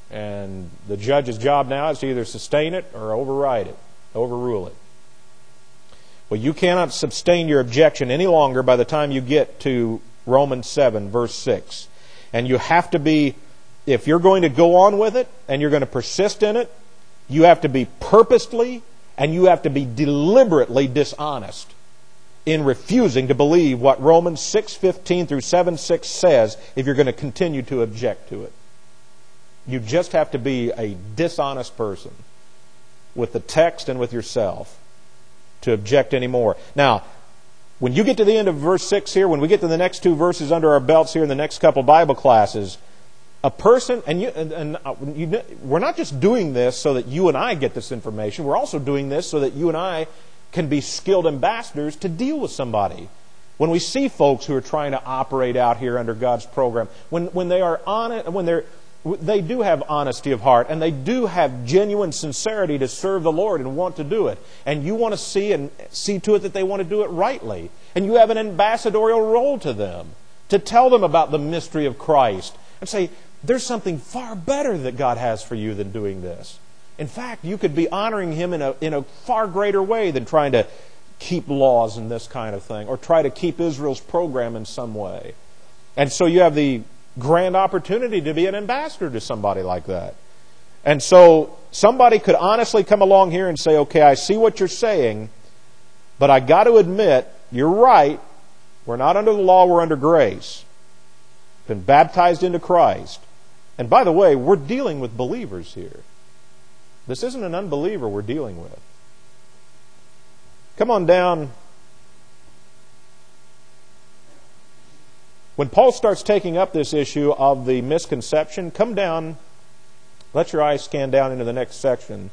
And the judge's job now is to either sustain it or override it, overrule it. Well, you cannot sustain your objection any longer by the time you get to Romans seven, verse six. And you have to be, if you're going to go on with it and you're going to persist in it, you have to be purposely and you have to be deliberately dishonest in refusing to believe what Romans six fifteen through seven six says if you're going to continue to object to it. You just have to be a dishonest person with the text and with yourself to object anymore. Now, when you get to the end of verse six here, when we get to the next two verses under our belts here in the next couple Bible classes, a person, and, you, and, and you, we're not just doing this so that you and I get this information, we're also doing this so that you and I can be skilled ambassadors to deal with somebody. When we see folks who are trying to operate out here under God's program, when, when they are honest, when they're they do have honesty of heart, and they do have genuine sincerity to serve the Lord and want to do it. And you want to see and see to it that they want to do it rightly. And you have an ambassadorial role to them, to tell them about the mystery of Christ and say, there's something far better that God has for you than doing this. In fact, you could be honoring Him in a, in a far greater way than trying to keep laws and this kind of thing, or try to keep Israel's program in some way. And so you have the grand opportunity to be an ambassador to somebody like that. And so somebody could honestly come along here and say, okay, I see what you're saying, but I got to admit, you're right. We're not under the law, we're under grace. Been baptized into Christ. And by the way, we're dealing with believers here. This isn't an unbeliever we're dealing with. Come on down. When Paul starts taking up this issue of the misconception, come down, let your eyes scan down into the next section.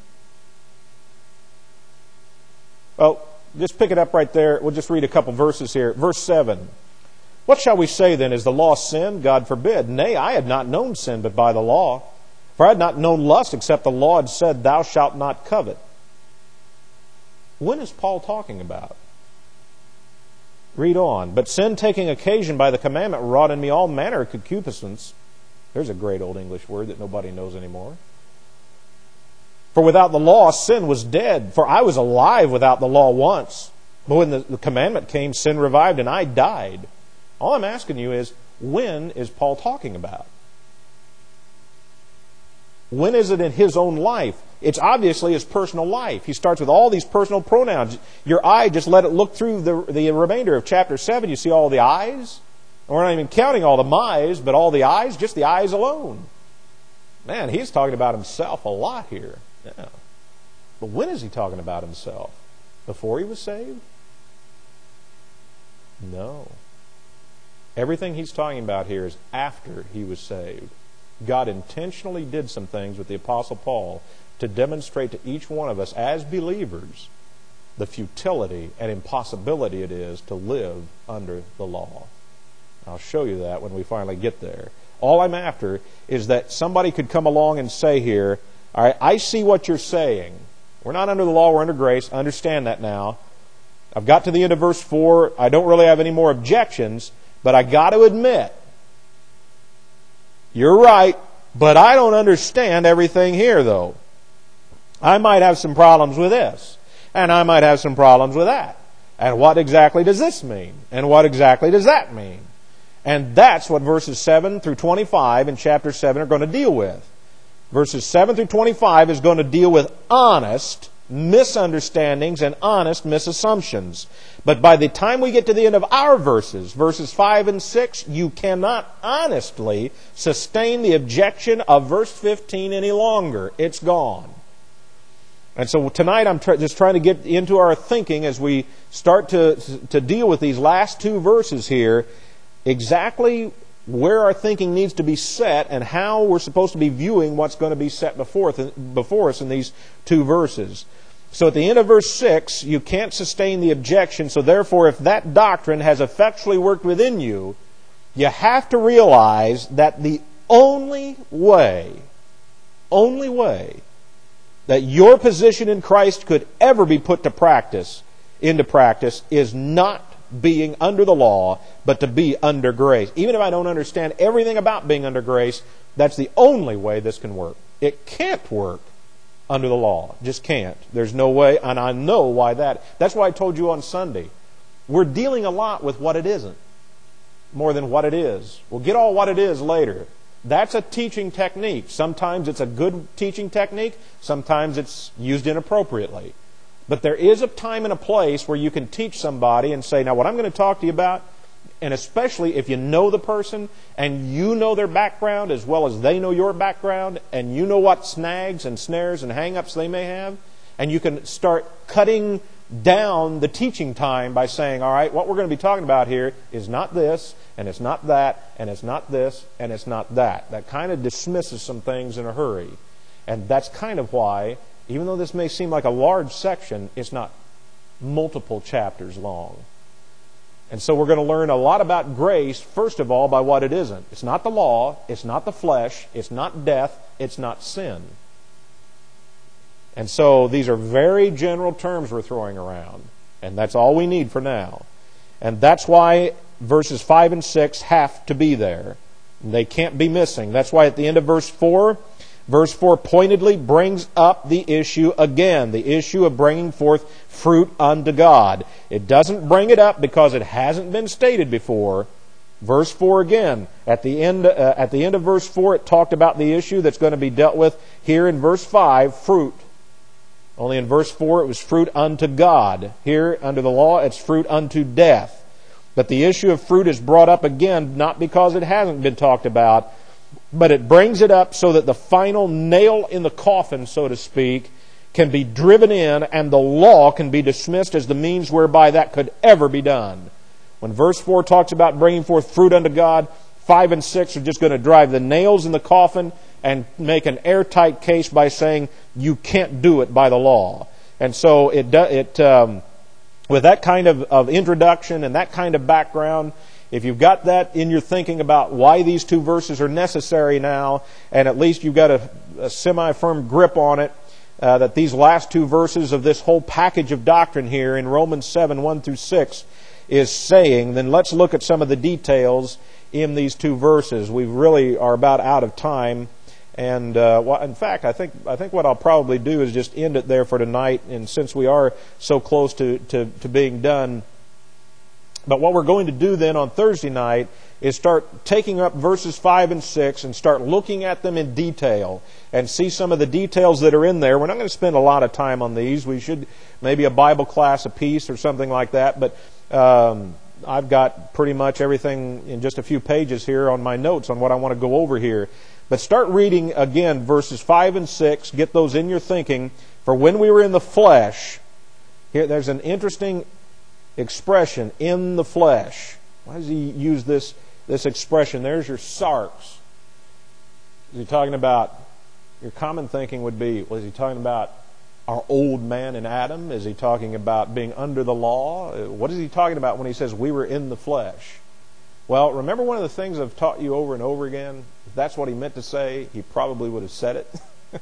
Well, just pick it up right there. We'll just read a couple verses here. Verse seven. What shall we say then? Is the law sin? God forbid. Nay, I had not known sin but by the law. For I had not known lust except the law had said, thou shalt not covet. When is Paul talking about? Read on. But sin taking occasion by the commandment wrought in me all manner of concupiscence. There's a great old English word that nobody knows anymore. For without the law, sin was dead. For I was alive without the law once. But when the, the commandment came, sin revived and I died. All I'm asking you is, when is Paul talking about? When is it in his own life? It's obviously his personal life. He starts with all these personal pronouns. Your eye, just let it look through the, the remainder of chapter seven. You see all the I's. And we're not even counting all the my's, but all the I's, just the I's alone. Man, he's talking about himself a lot here. Yeah. But when is he talking about himself? Before he was saved? No. Everything he's talking about here is after he was saved. God intentionally did some things with the Apostle Paul to demonstrate to each one of us as believers the futility and impossibility it is to live under the law. I'll show you that when we finally get there. All I'm after is that somebody could come along and say here, all right, I see what you're saying. We're not under the law, we're under grace. I understand that now. I've got to the end of verse four. I don't really have any more objections, but I got to admit, you're right, but I don't understand everything here, though. I might have some problems with this, and I might have some problems with that. And what exactly does this mean? And what exactly does that mean? And that's what verses seven through twenty-five in chapter seven are going to deal with. Verses seven through twenty-five is going to deal with honest misunderstandings and honest misassumptions. But by the time we get to the end of our verses, verses five and six, you cannot honestly sustain the objection of verse fifteen any longer. It's gone. And so tonight I'm tr- just trying to get into our thinking as we start to, to deal with these last two verses here, exactly where our thinking needs to be set and how we're supposed to be viewing what's going to be set before, th- before us in these two verses. So at the end of verse six, you can't sustain the objection, so therefore if that doctrine has effectually worked within you, you have to realize that the only way, only way that your position in Christ could ever be put to practice, into practice, is not being under the law, but to be under grace. Even if I don't understand everything about being under grace, That's the only way this can work. It can't work under the law. Just can't. There's no way, and I know why that. That's why I told you on Sunday. We're dealing a lot with what it isn't, more than what it is. We'll get all what it is later. That's a teaching technique. Sometimes it's a good teaching technique. Sometimes it's used inappropriately. But there is a time and a place where you can teach somebody and say, now what I'm going to talk to you about, and especially if you know the person and you know their background as well as they know your background and you know what snags and snares and hang-ups they may have, and you can start cutting down the teaching time by saying, all right, what we're going to be talking about here is not this, and it's not that, and it's not this, and it's not that. That kind of dismisses some things in a hurry. And that's kind of why, even though this may seem like a large section, it's not multiple chapters long. And so we're going to learn a lot about grace, first of all, by what it isn't. It's not the law, it's not the flesh, it's not death, it's not sin. And so these are very general terms we're throwing around. And that's all we need for now. And that's why verses five and six have to be there. They can't be missing. That's why at the end of verse four, verse four pointedly brings up the issue again, the issue of bringing forth fruit unto God. It doesn't bring it up because it hasn't been stated before. Verse four again, at the end uh, at the end of verse four, it talked about the issue that's going to be dealt with here in verse five, fruit. Only in verse four it was fruit unto God. Here, under the law, it's fruit unto death. But the issue of fruit is brought up again, not because it hasn't been talked about, but it brings it up so that the final nail in the coffin, so to speak, can be driven in and the law can be dismissed as the means whereby that could ever be done. When verse four talks about bringing forth fruit unto God, five and six are just going to drive the nails in the coffin and make an airtight case by saying you can't do it by the law. And so it, do, it um, with that kind of, of introduction and that kind of background, if you've got that in your thinking about why these two verses are necessary now, and at least you've got a, a semi-firm grip on it, uh, that these last two verses of this whole package of doctrine here in Romans seven, one through six is saying, then let's look at some of the details in these two verses. We really are about out of time. And uh, well, in fact, I think I think what I'll probably do is just end it there for tonight. And since we are so close to, to, to being done, but what we're going to do then on Thursday night is start taking up verses five and six and start looking at them in detail and see some of the details that are in there. We're not going to spend a lot of time on these. We should maybe a Bible class apiece or something like that. But um, I've got pretty much everything in just a few pages here on my notes on what I want to go over here. But start reading again verses five and six. Get those in your thinking. For when we were in the flesh, here there's an interesting expression, in the flesh. Why does he use this, this expression? There's your sarx. Is he talking about, your common thinking would be, well, is he talking about our old man in Adam? Is he talking about being under the law? What is he talking about when he says we were in the flesh? Well, remember one of the things I've taught you over and over again? If that's what he meant to say, he probably would have said it.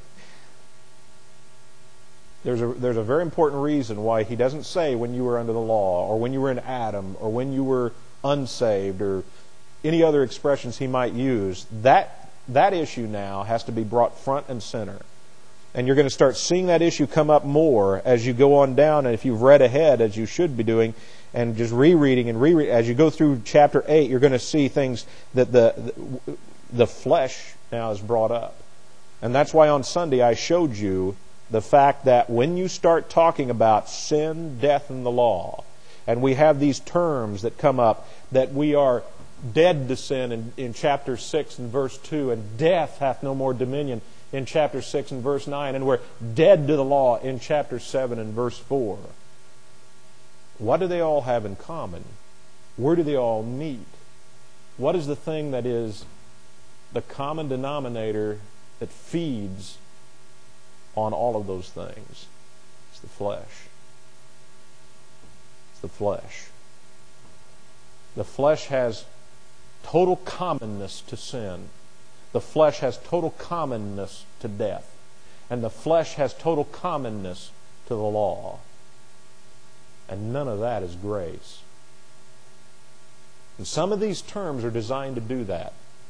There's a, there's a very important reason why he doesn't say when you were under the law or when you were in Adam or when you were unsaved or any other expressions he might use. That, that issue now has to be brought front and center. And you're going to start seeing that issue come up more as you go on down. And if you've read ahead, as you should be doing, and just rereading and rereading, as you go through chapter eight, you're going to see things that the, the, the flesh now is brought up. And that's why on Sunday I showed you the fact that when you start talking about sin, death, and the law, and we have these terms that come up, that we are dead to sin in, in chapter six and verse two, and death hath no more dominion in chapter six and verse nine, and we're dead to the law in chapter seven and verse four. What do they all have in common? Where do they all meet? What is the thing that is the common denominator that feeds on all of those things? It's the flesh. It's the flesh. The flesh has total commonness to sin. The flesh has total commonness to death. And the flesh has total commonness to the law. And none of that is grace. And some of these terms are designed to do that.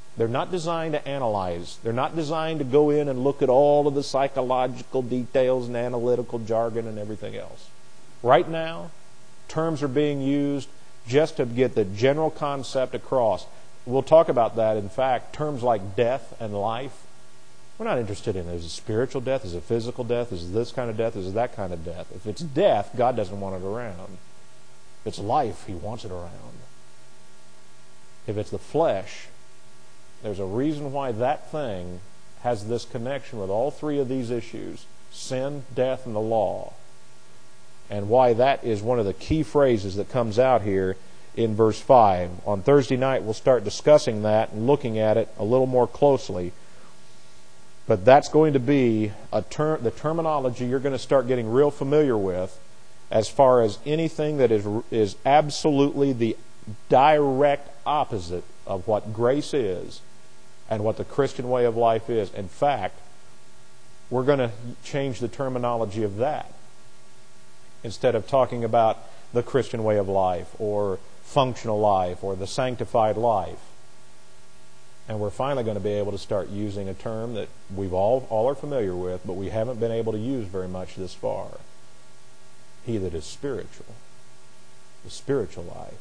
They're not designed to analyze. They're not designed to go in and look at all of the psychological details and analytical jargon and everything else. Right now, terms are being used just to get the general concept across. We'll talk about that. In fact, terms like death and life, we're not interested in. Is it spiritual death? Is it physical death? Is it this kind of death? Is it that kind of death? If it's death, God doesn't want it around. If it's life, He wants it around. If it's the flesh, there's a reason why that thing has this connection with all three of these issues: sin, death, and the law. And why that is one of the key phrases that comes out here in verse five. On Thursday night, we'll start discussing that and looking at it a little more closely. But that's going to be a ter- the terminology you're going to start getting real familiar with as far as anything that is is absolutely the direct opposite of what grace is and what the Christian way of life is. In fact, we're going to change the terminology of that. Instead of talking about the Christian way of life or functional life or the sanctified life. And we're finally going to be able to start using a term that we've all, all are familiar with, but we haven't been able to use very much this far. He that is spiritual. The spiritual life.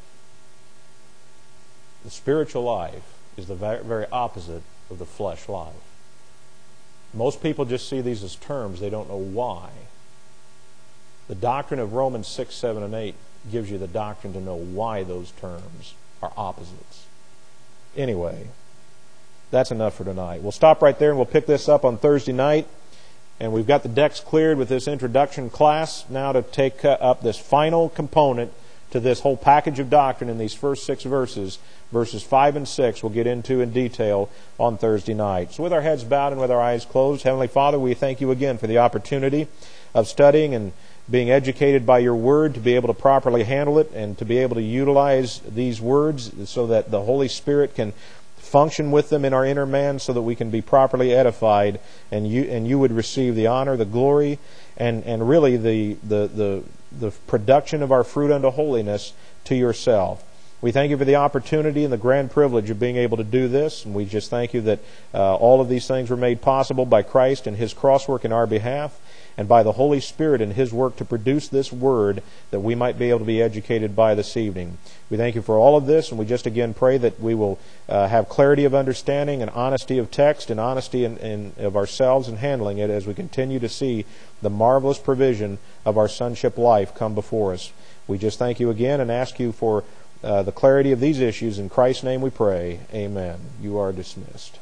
The spiritual life is the very, very opposite of the flesh life. Most people just see these as terms. They don't know why. The doctrine of Romans six, seven, and eight gives you the doctrine to know why those terms are opposites. Anyway, that's enough for tonight. We'll stop right there and we'll pick this up on Thursday night. And we've got the decks cleared with this introduction class now to take up this final component to this whole package of doctrine in these first six verses. Verses five and six we'll get into in detail on Thursday night. So with our heads bowed and with our eyes closed, Heavenly Father, we thank you again for the opportunity of studying and being educated by your word to be able to properly handle it and to be able to utilize these words so that the Holy Spirit can function with them in our inner man so that we can be properly edified and you and you would receive the honor, the glory, and, and really the, the, the, the production of our fruit unto holiness to yourself. We thank you for the opportunity and the grand privilege of being able to do this, and we just thank you that uh, all of these things were made possible by Christ and His crosswork in our behalf, and by the Holy Spirit and His work to produce this word that we might be able to be educated by this evening. We thank you for all of this, and we just again pray that we will uh, have clarity of understanding and honesty of text and honesty in, in, of ourselves in handling it as we continue to see the marvelous provision of our sonship life come before us. We just thank you again and ask you for uh, the clarity of these issues. In Christ's name we pray. Amen. You are dismissed.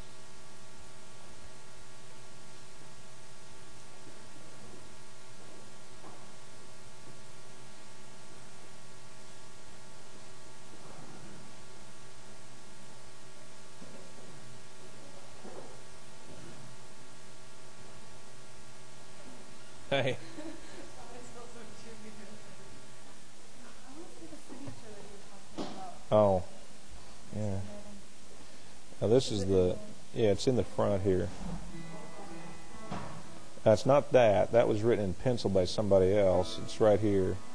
Hey. Oh, yeah. Now this is the, yeah, it's in the front here. That's not that. That was written in pencil by somebody else. It's right here.